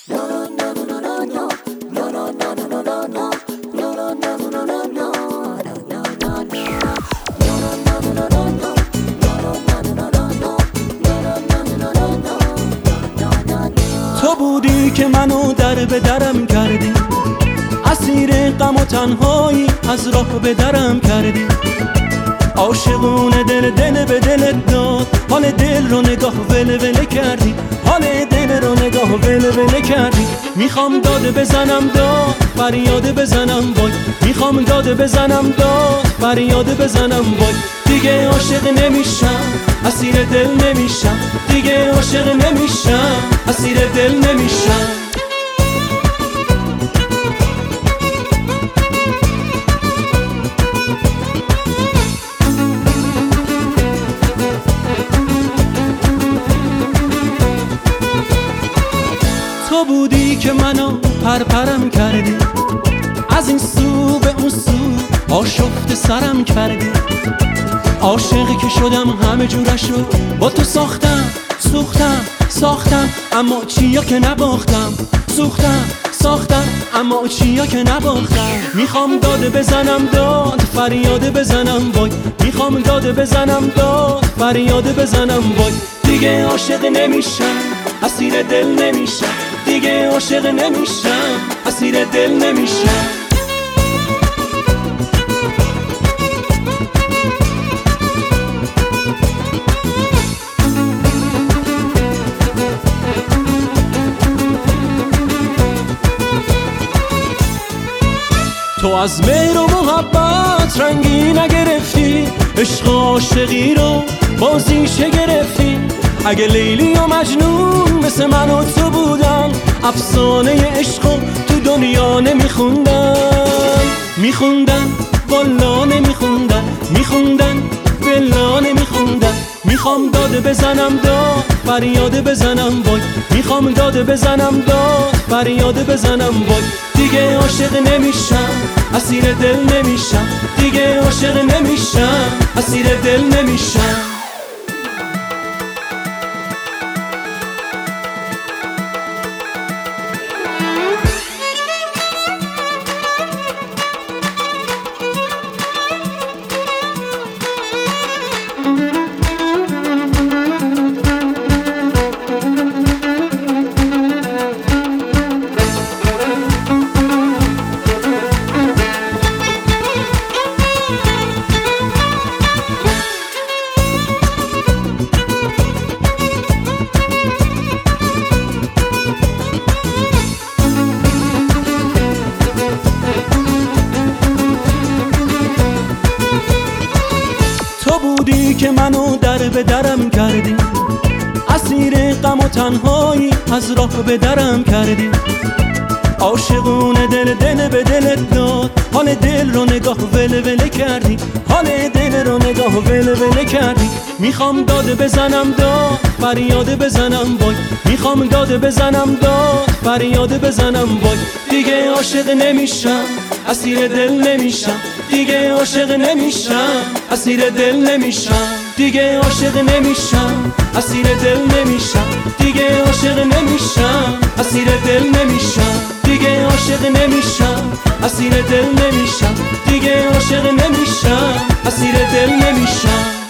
تو بودی که منو در به درم کردی، اسیر غم و تنهایی از راه به درم کردی. عاشقونه دل به دلت داد، حال دل رو نگاه ول کردی، حال دل رو نگاه ول کردی. میخوام داد بزنم داد، فریاد بزنم وای، میخوام داد بزنم داد، فریاد بزنم وای. دیگه عاشق نمیشم، اسیر دل نمیشم، دیگه عاشق نمیشم، اسیر دل نمیشم. تو بودی که منو پرپرم کردی، از این سو به اون سو آشفت سرم کردی. عاشقی که شدم همه جورشو با تو ساختم، ساختم اما چیا که نباختم، ساختم اما چیا که نباختم. میخوام داد بزنم داد، فریاد بزنم وای، میخوام داد بزنم داد، فریاد بزنم وای. دیگه عاشق نمیشم، اسیر دل نمیشم، دیگه عاشق نمیشم، اسیر دل نمیشم. تو از مهر و محبت رنگی نگرفتی، عشق عاشقی رو بازیشه گرفتی. اگه لیلی و مجنون مثل من و تو بودن، افسانه عشقو تو دنیا میخوندن والا نمیخوندن، میخوندن بلا نمیخوندن. میخوام داد بزنم داد، فریاد بزنم وای، میخوام داد بزنم داد، فریاد بزنم وای. دیگه عاشق نمیشم، اسیر دل نمیشم، دیگه عاشق نمیشم، اسیر دل نمیشم. تو بودی که منو در به درم کردی، اسیر غم و تنهایی از راه به درم کردی. عاشقونه دل به دلت داد، حال دل رو نگاه ول کردی، حال دل رو نگاه ول کردی. میخوام داد بزنم داد، فریاد بزنم وای، میخوام داد بزنم داد، فریاد بزنم وای. دیگه عاشق نمیشم، اسیر دل نمیشم، دیگه عاشق نمیشم، اسیر دل نمیشم. دیگه عاشق نمیشم، اسیر دل نمیشم، دیگه عاشق نمیشم، اسیر دل نمیشم. دیگه عاشق نمیشم، اسیر دل نمیشم، دیگه عاشق نمیشم، اسیر دل نمیشم.